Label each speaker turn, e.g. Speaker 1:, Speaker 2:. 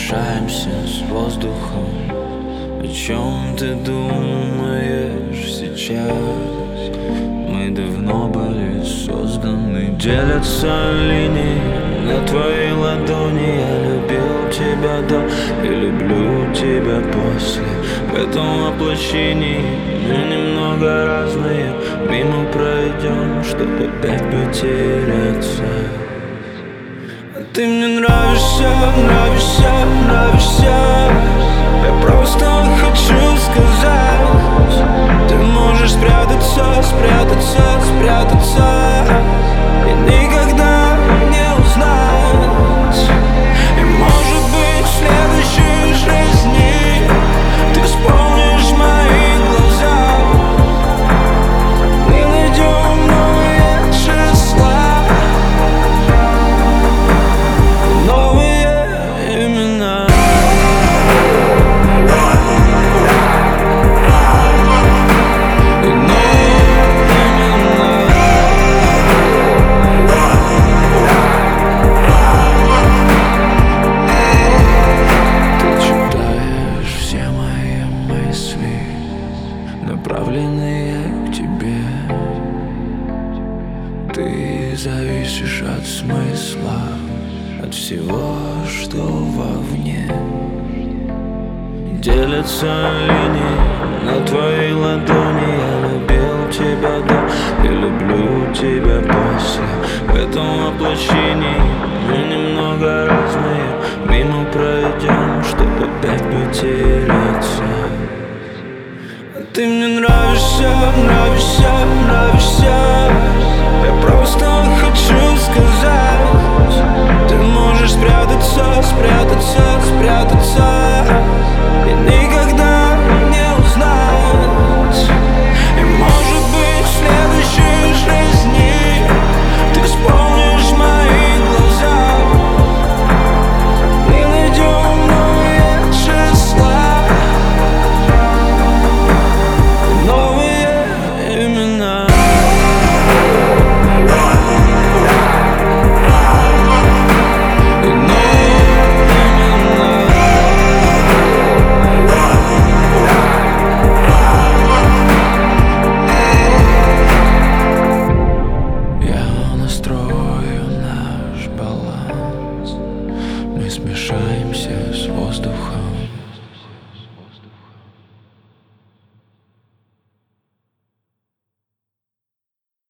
Speaker 1: смешаемся с воздухом. О чем ты думаешь сейчас? Мы давно были созданы. Делятся линии на твоей ладони. Я любил тебя до и люблю тебя после. В этом воплощении мы немного разные. Мимо пройдем, чтобы опять потеряться. А ты мне нравишься, нравишься, нравишься. Я просто хочу сказать: ты можешь спрятаться, спрятаться, спрятаться и никогда не узнать. И может быть в следующей жизни ты вспомнишь мои глаза. Мы найдем новые числа, новые имена. Направленные к тебе. Ты зависишь от смысла, от всего, что вовне. Делятся линии на твоей ладони. Я любил тебя до и люблю тебя после. В этом воплощении мы немного разные. Мимо пройдем, чтобы опять потеряться. Ты мне нравишься, нравишься, нравишься. Я просто хочу сказать: ты можешь спрятаться, спрятаться, спрятаться